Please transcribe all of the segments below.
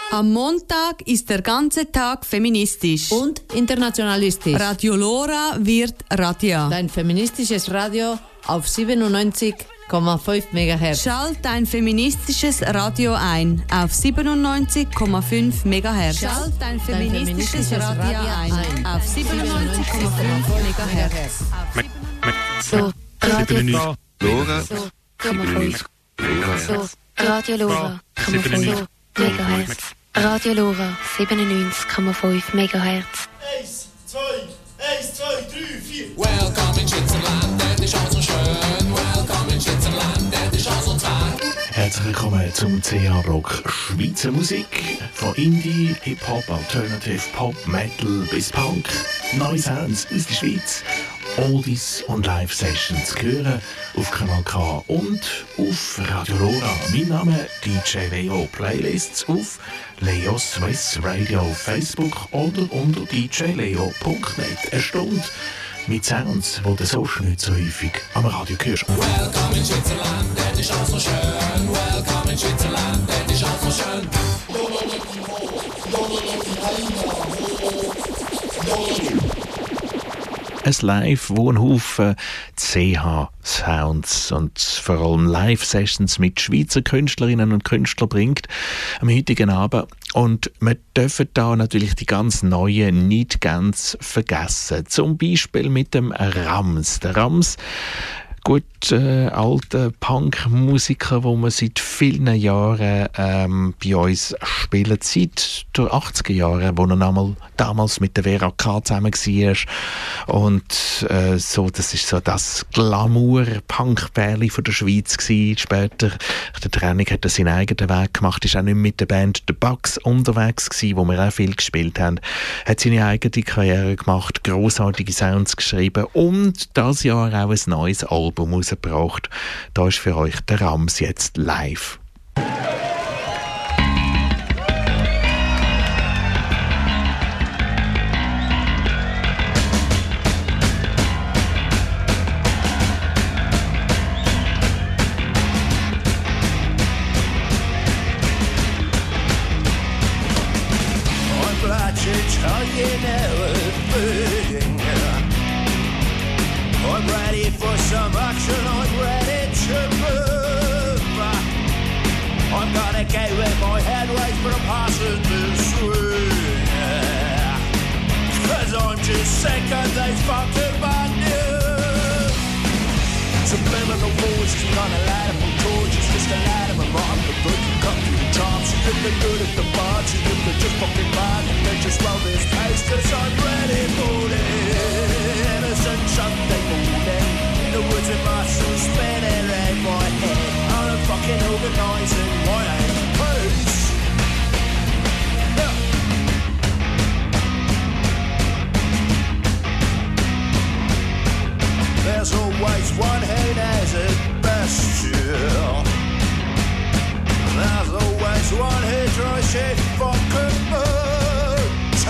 Am Montag ist der ganze Tag feministisch. Und internationalistisch. Radio Lora wird Radia. Dein feministisches Radio auf 97,5 MHz. Schalt dein feministisches Radio ein auf 97,5 MHz. Schalt dein feministisches Radio ein auf 97,5 MHz. So, Radio Lora. Lora. So, 0,5. So, Radio Lora. 0,5 MHz. Radio Lora 97,5 MHz. 1, 2, 1, 2, 3, 4. Welcome in Schwitzerland, das ist auch so schön. Welcome in Schwitzerland, das ist auch so toll. Herzlich willkommen zum CH-Block Schweizer Musik. Von Indie, Hip-Hop, Alternative, Pop, Metal bis Punk. Neue Sounds aus der Schweiz. Oldies und Live-Sessions hören auf Kanal K und auf Radio Lora. Mein Name DJ Leo. Playlists auf Leo Swiss Radio auf Facebook oder unter djleo.net. Eine Stunde mit Sounds, die du sonst nicht so häufig am Radio hörst. Welcome in Schwitzerland, das ist auch so schön. Welcome in Schwitzerland, das ist auch so schön. Ein Live, wo ein Haufen CH-Sounds und vor allem Live-Sessions mit Schweizer Künstlerinnen und Künstlern bringt am heutigen Abend. Und wir dürfen da natürlich die ganz neuen nicht ganz vergessen. Zum Beispiel mit dem Rams. Der Rams, gut alter Punk-Musiker, wo man seit vielen Jahren bei uns spielen, seit den 80er Jahren, wo er damals mit der Vera K. zusammen war. Und so, das ist so das Glamour-Punk-Bärli von der Schweiz gewesen. Später, nach der Trennung, hat er seinen eigenen Weg gemacht, ist auch nicht mit der Band The Bugs unterwegs gewesen, wo wir auch viel gespielt haben. Hat seine eigene Karriere gemacht, grossartige Sounds geschrieben und dieses Jahr auch ein neues Album rausgebracht. Da ist für euch der Rams jetzt live. I'm ready for some action, I'm ready to move. I'm gonna get with my head raised but I'm passing this swing. Cause I'm just sick of these fucking bad news. Subliminal voices gonna light up on torches just to light them and rock the book and cut through the tops. If they're good at the party, if they're just fucking bad and they just roll this pace, cause I'm ready for this. Innocent Sunday morning, in the woods with muscles spinning in my head. I'm fucking organising my own pace. Yeah. There's always one who knows it best, yeah. There's always one who tries to fucking move.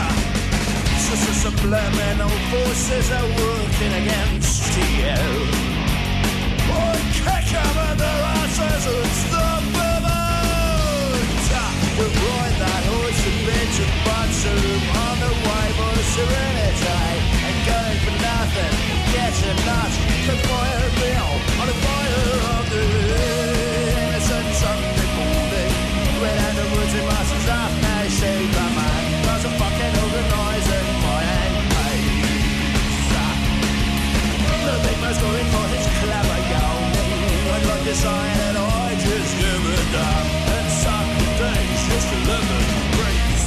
Subliminal forces are working against you. I kick them in their asses and stop them out. We'll ride that horse and bitch and butts on the way for serenity. And going for nothing, getting nuts. The fire bill on the fire of the innocent Sunday morning. Right out the woods in masses off now, Superman. Cause I'm fucking organising my own pace. The big man's going for his clever yawning. I'd like to say that I just give it up. And some days just to live and breathe.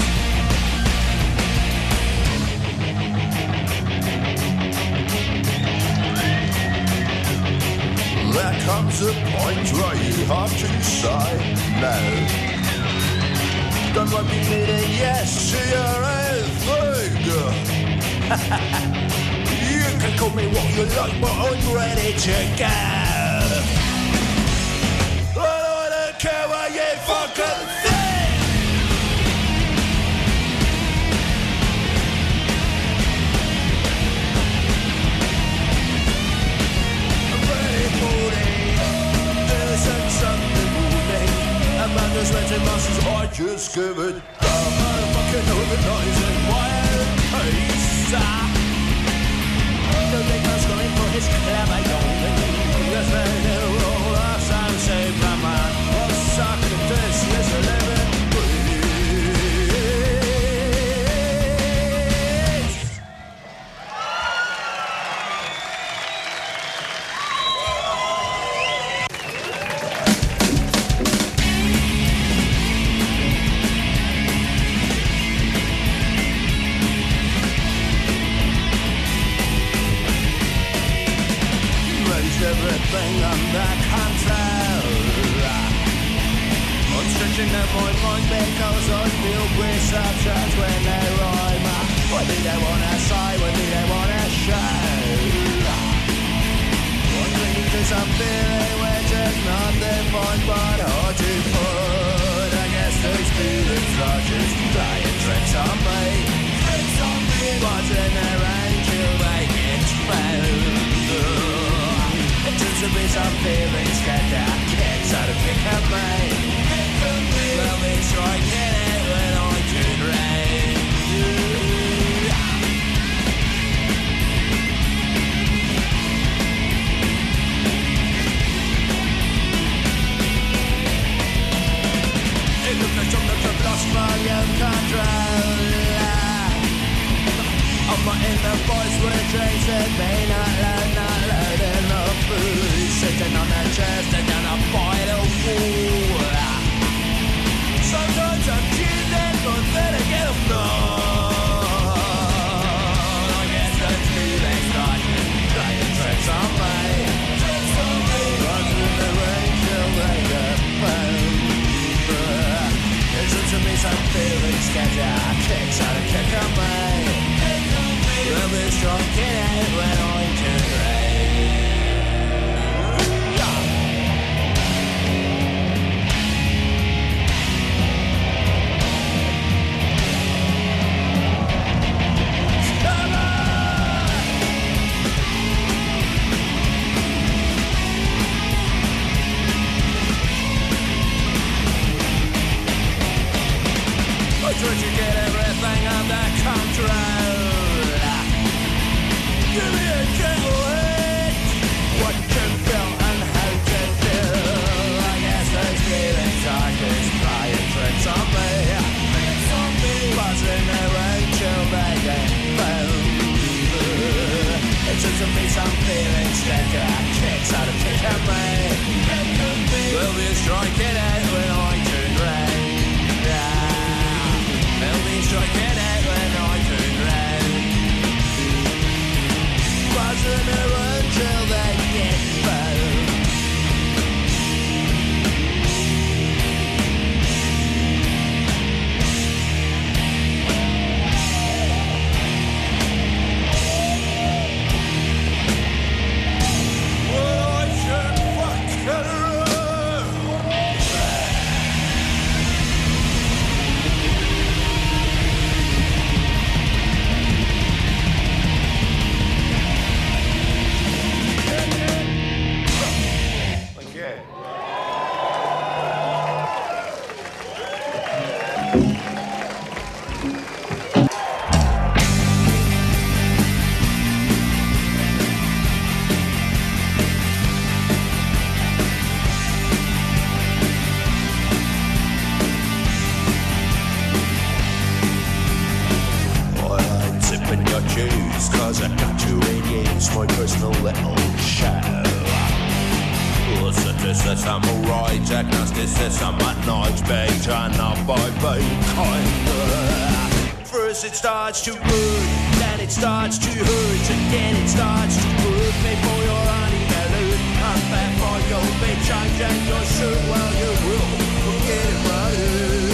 There comes a point where you have to say no. Don't want me meaning yes to your everything. You can call me what you like, but I'm ready to go. I don't care what you fucking think. I'm ready for it. There's a Sunday morning. I'm under those rented muscles, I just give it the motherfucking organising wild pace. The big man's going for his clever going. Yes, they do all us and save my man. Well, suck at this, yes, 11. Everything under control. I'm stretching out my mind because I feel perceptions when they rhyme. What do they wanna say? What do they wanna show? I'm clinging to some feeling which is nothing fun but hard to put. I guess those feelings are just playing tricks on me. Watching their own till they get found. It turns to be some feelings get their kicks out of pick up me. Well, they strike it when I turn round. It looks like something I've lost volume control. I'm not in the voice with Jason, me not loud enough. Sitting on a chair, sitting up by the wall. Sometimes I'm cheating, but then again I'm not. I guess the feelings start playing tricks on me. Runs in the rain till they get found. Listen to me, some feelings get their kicks out of kick on me. We'll be strong, get out when I turn round. I try to get everything under control. Give me a gentle hit. What can feel and how can feel. I guess those feelings are just playing tricks on me. Buzzing around till they get found. It turns to be some feelings that get kicks out of kick at me. We'll be striking out when I turn round. We'll be striking out when I turn round. Buzzing around till they get found. Well, I should fucking run. Cause I got to against my personal little show. This I'm alright, agnosticism, I'm at night, beige and not by kind. First it starts to good, then it starts to hurt, again it starts to good. Before you're honeymoon, I'm back for your bitch, I'm just your shirt, well you will get it right.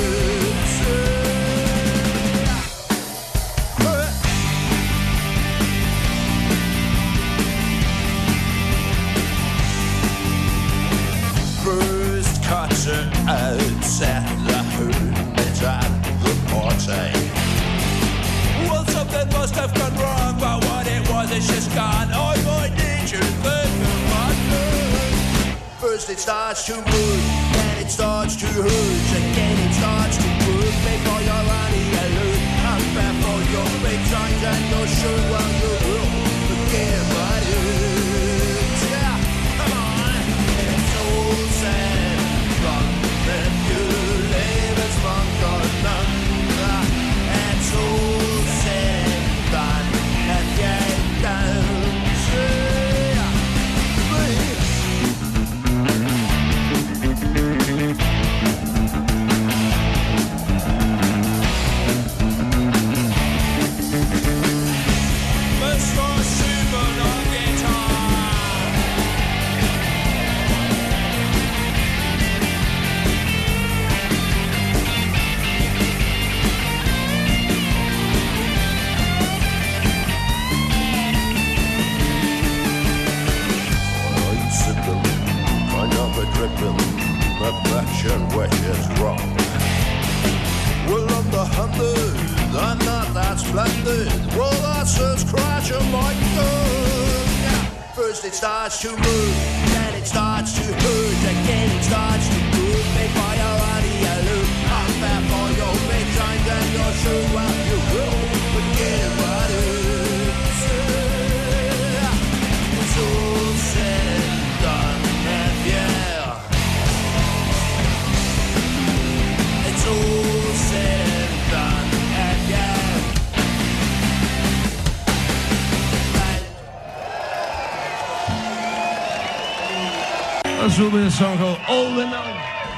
First concert outside the hermit at the party. Well, something must have gone wrong, but what it was, it's just gone. I might need you, think of my First it starts to good, then it starts to hurt. situation which is wrong. Well, I'm the 100, I'm not that splendid. Well, that's a scratch on my tongue. First it starts to move, then it starts to hurt. Again it starts to move, made by your radio loop. I'm there for your big time, then you're sure well you will forget about it. It's all said and done, and yeah, it's all said and done, and yeah. This will be a song called All We Know.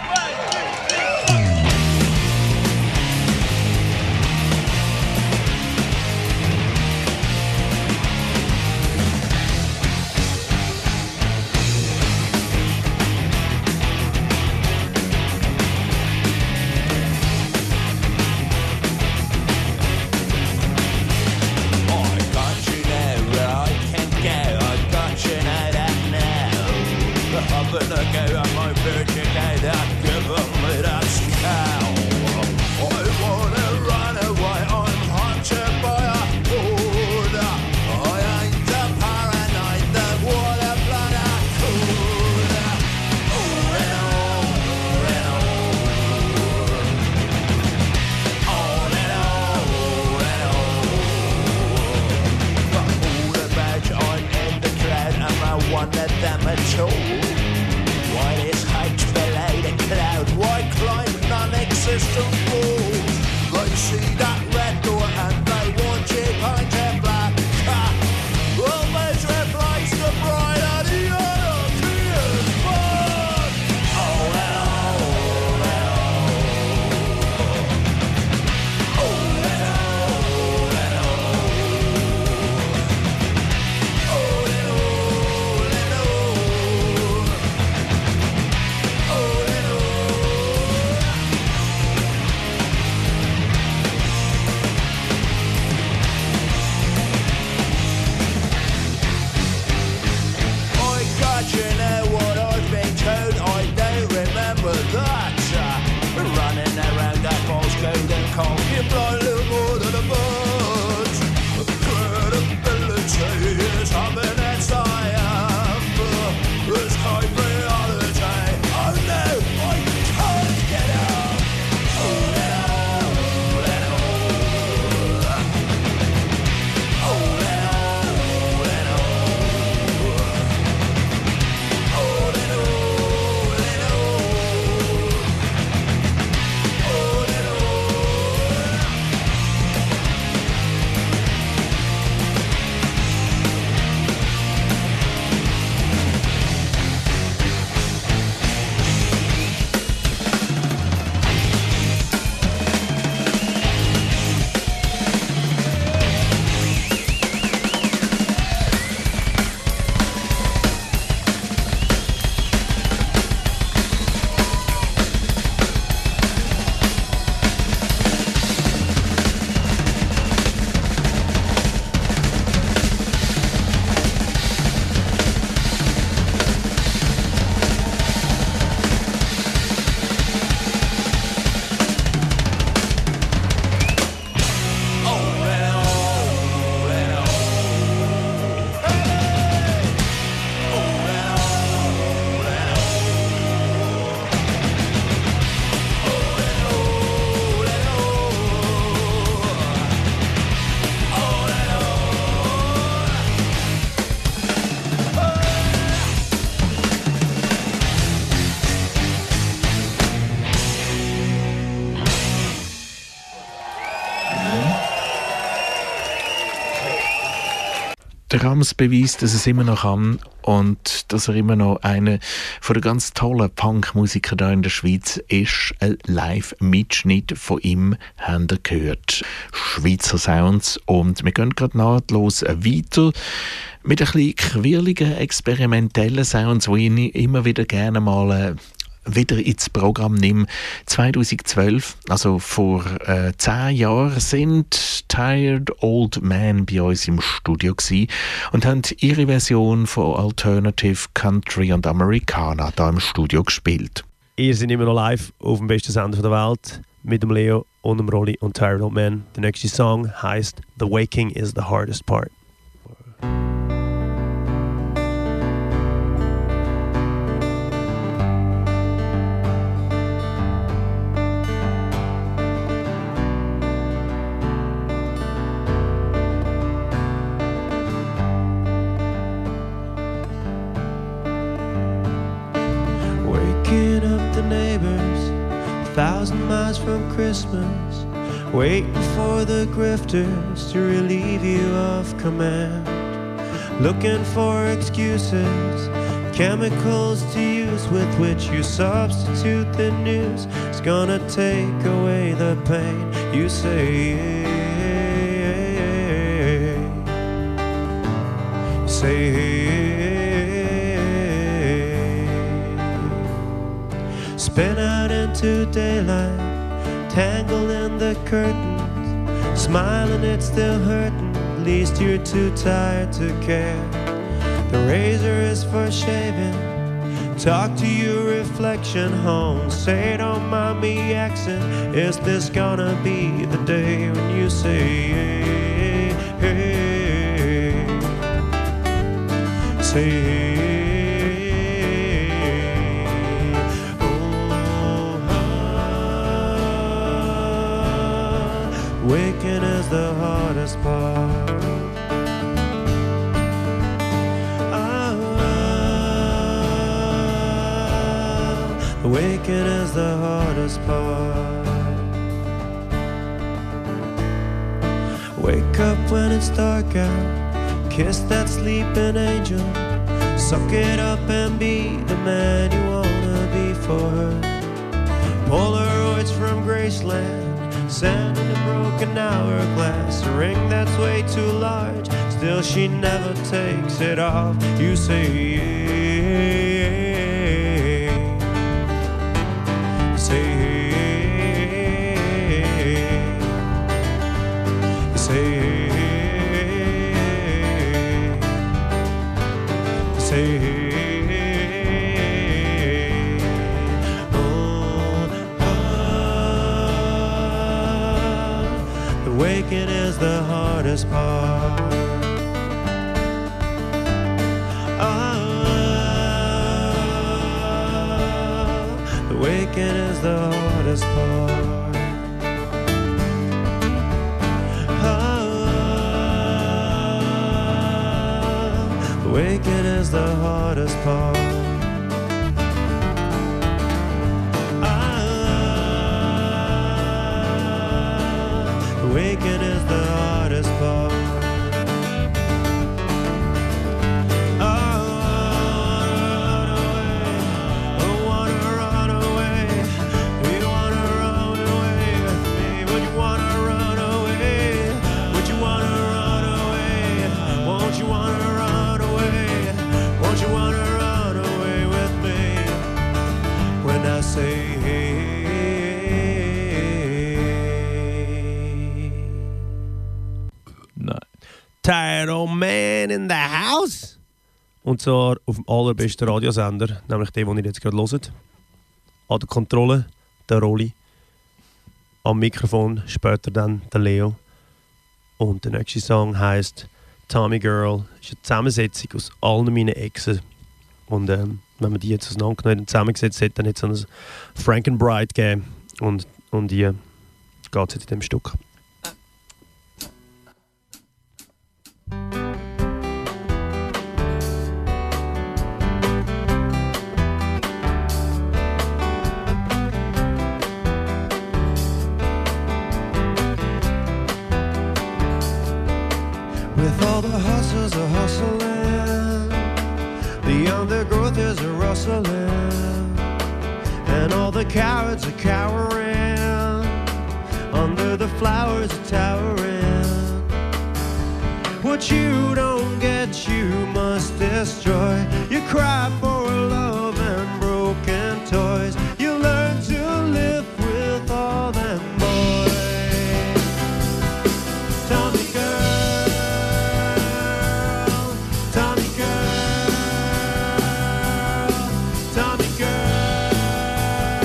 Der Rams beweist, dass es immer noch kann und dass er immer noch einer von den ganz tollen Punkmusiker hier in der Schweiz ist. Ein Live-Mitschnitt von ihm haben wir gehört. Schweizer Sounds. Und wir gehen gerade nahtlos weiter mit ein bisschen quirligen, experimentellen Sounds, die ich immer wieder gerne mal wieder ins Programm nehme. 2012, also vor 10 Jahren, sind Tired Old Men bei uns im Studio gewesen und haben ihre Version von Alternative Country und Americana da im Studio gespielt. Ihr seid immer noch live auf dem besten Sender der Welt mit dem Leo und dem Rolli und Tired Old Man. Der nächste Song heißt The Waking is the Hardest Part. Waking up the neighbors 1,000 miles from Christmas, waiting for the grifters to relieve you of command, looking for excuses, chemicals to use with which you substitute the news. It's gonna take away the pain. You say, spin out into daylight, tangled in the curtains, smiling it's still hurting, at least you're too tired to care. The razor is for shaving, talk to your reflection home, say don't mind me asking, is this gonna be the day when you say, waking is the hardest part. Waking is the hardest part. Wake up when it's dark out, kiss that sleeping angel, suck it up and be the man you wanna be for her. Polaroids from Graceland, sand in a broken hourglass, a ring that's way too large, still she never takes it off. You say, waking is the hardest part. The waking is the hardest part. The waking is the hardest part. Waking is the hardest part. I wanna run away. You wanna run away with me? Would you wanna run away? Would you wanna run away? Won't you wanna run away? Won't you wanna run away with me? When I say Tired Old Man in the House. Und zwar auf dem allerbesten Radiosender, nämlich den, den ihr jetzt gerade hört. An der Kontrolle, der Rolli. Am Mikrofon später dann der Leo. Und der nächste Song heisst Tommy Girl. Das ist eine Zusammensetzung aus allen meinen Exen. Und wenn man die jetzt auseinandergenommen und zusammengesetzt hätte, dann hätte es so ein Frankenbride gegeben. Und die geht es jetzt in dem Stück. With all the hustlers are hustling, the undergrowth is a rustling, and all the cowards are cowering, under the flowers are towering. What you don't get, you must destroy. You cry for love and broken toys. You learn to live with all them boys. Tommy girl, Tommy girl, Tommy girl.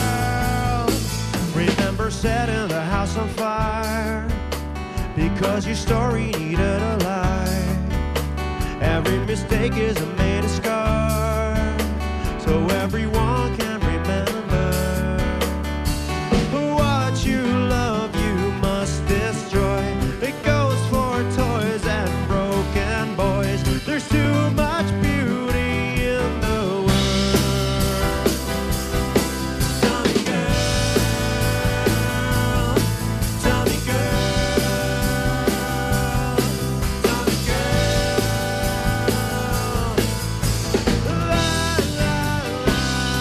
'cause your story needed a lie. Every mistake is made a scar, so everyone can remember. What you love you must destroy. It goes for toys and broken boys. There's too much beauty in the world. Tell me girl, tell me girl, tell me girl. La la la.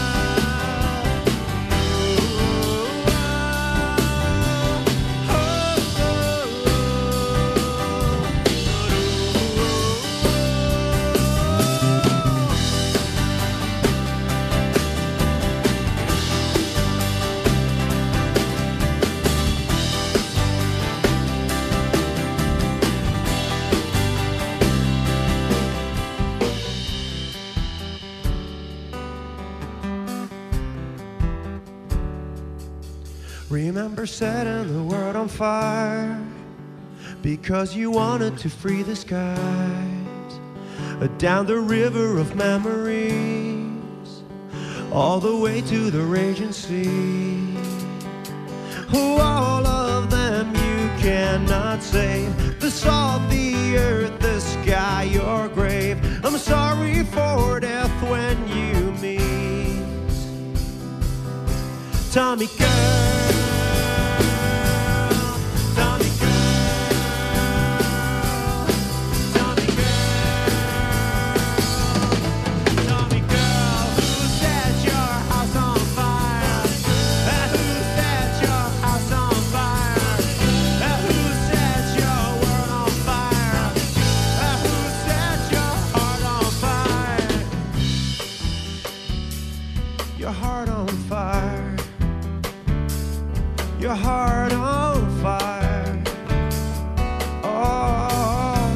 Remember setting the world on fire because you wanted to free the skies, down the river of memories, all the way to the raging sea. Oh, all of them you cannot save. The salt, the earth, the sky, your grave. I'm sorry for death when you meet. Tell me girl, tell me girl, tell me girl, tell me girl, who set your house on fire? Who set your house on fire? Who set your world on fire? Who set your heart on fire? Your heart on fire. Your heart on fire. Oh.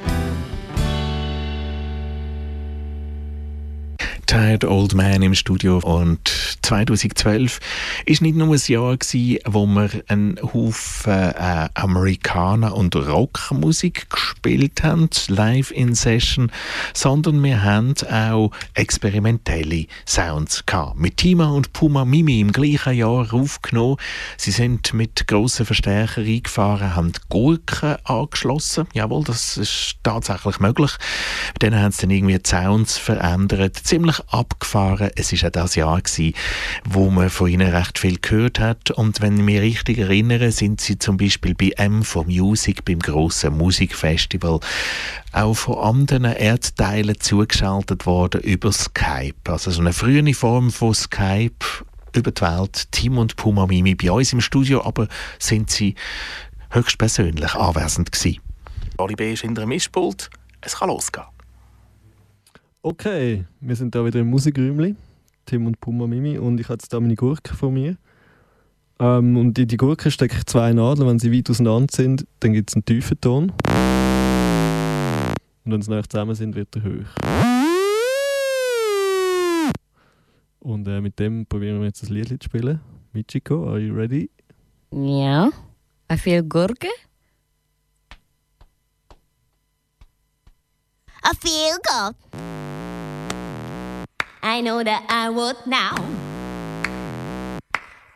Tired Old Man im Studio. Und 2012 war nicht nur ein Jahr, wo wir einen Haufen Amerikaner- und Rockmusik gespielt haben, live in Session, sondern wir haben auch experimentelle Sounds gehabt. Mit Tima und Puma Mimi im gleichen Jahr aufgenommen. Sie sind mit grossen Verstärkern eingefahren, haben die Gurken angeschlossen. Jawohl, das ist tatsächlich möglich. Mit denen haben sie dann irgendwie die Sounds verändert, ziemlich abgefahren. Es war auch das Jahr, wo man von ihnen recht viel gehört hat. Und wenn ich mich richtig erinnere, sind sie zum Beispiel bei M4Music, beim grossen Musikfestival, auch von anderen Erdteilen zugeschaltet worden über Skype. Also so eine frühe Form von Skype über die Welt. Tim und Puma Mimi bei uns im Studio, aber sind sie höchstpersönlich anwesend gewesen. Ali B. ist hinter dem Mischpult. Es kann losgehen. Okay, wir sind da wieder im Musikräumli, Tim und Puma Mimi, und ich habe jetzt hier meine Gurke von mir. Und in die Gurke stecke ich 2 Nadeln. Wenn sie weit auseinander sind, dann gibt es einen tiefen Ton. Und wenn sie nah zusammen sind, wird er hoch. Und mit dem probieren wir jetzt ein Lied zu spielen. Michiko, are you ready? Yeah, I feel Gurke. I feel good. I know that I would now.